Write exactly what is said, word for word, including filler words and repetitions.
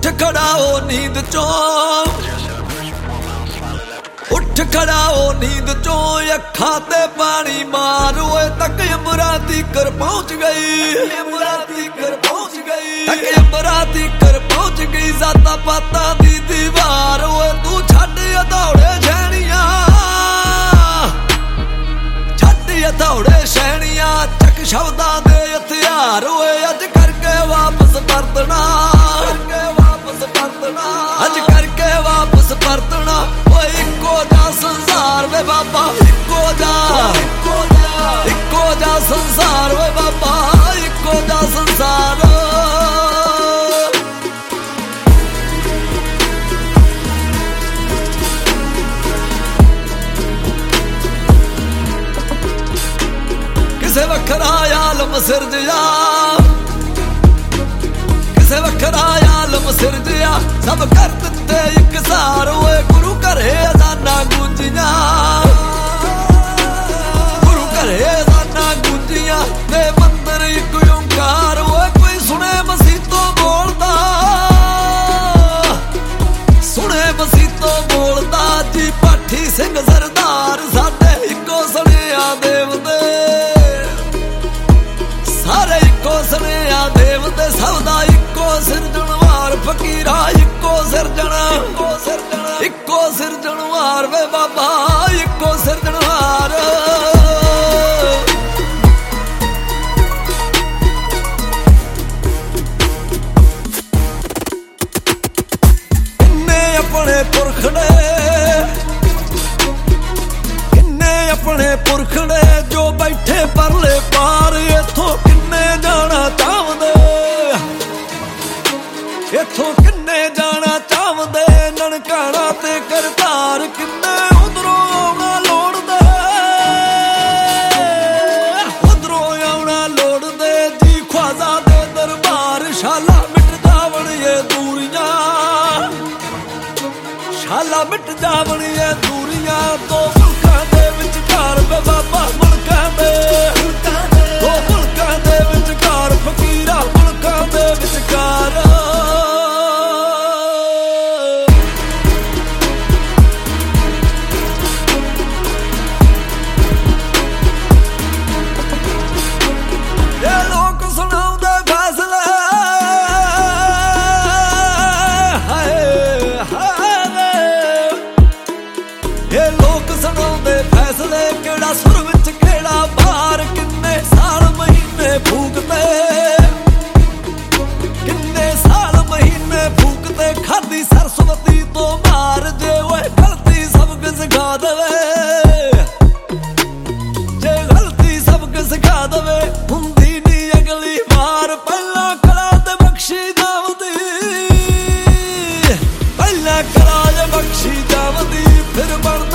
उठ खड़ा हो नींद चो, उठ खड़ा हो नींद चो, अखा ते पानी मार ओए तक अमराती कर पहुंच गई, अमराती कर पहुंच गई, तक अमराती कर पहुंच गई। जाता पाता दी दीवार ओए तू छड़ दौड़े शैनिया, छड़ दौड़े शैनिया, चक शब्दा दे हथियार ओए अज करके वापस परतना, करके वापस परतना, अज करके वापस परतना। ओए इको जा संसार वे बाबा, इको जा, इको जा, इको जा संसार वे बाबा, इको जा संसार। किसे वखरा आलम सिरजया, किसे वखरा आलम सिरजया, सब कर दिते एक सार ओए गुरु घरे अजाना गूंजिया, गुरु घरे अजाना गूंजिया, ते मंदिर एक ओंकार ओए कोई सुने मसीतों बोलदा, सुने मसीतों बोलदा जी पाठी सिंह सरदार साडे इको सणिया देव दे, सारे इको सणिया देव दे, सबदा इको सिरजणवार फकीरा, इको सिरजण, इको सिरजण, इको सिरजणवार वे बाबा, इको सिरजणवार। किन्ने अपने पुरख ने, किन्ने अपने पुरख ने जो बैठे परले पार, इथों किन्ने जाना चाहते, इथों किन्ने जाना चाहते, ननकाना ते करतार किन्ने उधरों आउणा लोड़दे, उधरों आउणा लोड़दे जी ख्वाजा दे दरबार। शाला मिट जावण ये दूरियां, शाला मिट जावण ये दूरियां, दो मुल्कां दे विचकार वे बाबा, मुल्कां दे, दो मुल्कां दे विचकार फकीरा, मुल्कां दे विचकार। सुर विच केड़ा बार, किन्ने साल महीने फूकते, किन्ने साल महीने फूकते, खादी सरस्वती तो मार जे ओए गलती सबक सिखा देवे, जे गलती सबक सिखा देवे, हुंदी नी अगली बार। पहला कला ते बख्शी जावदी, पहला कला ते बख्शी जावदी, फिर बन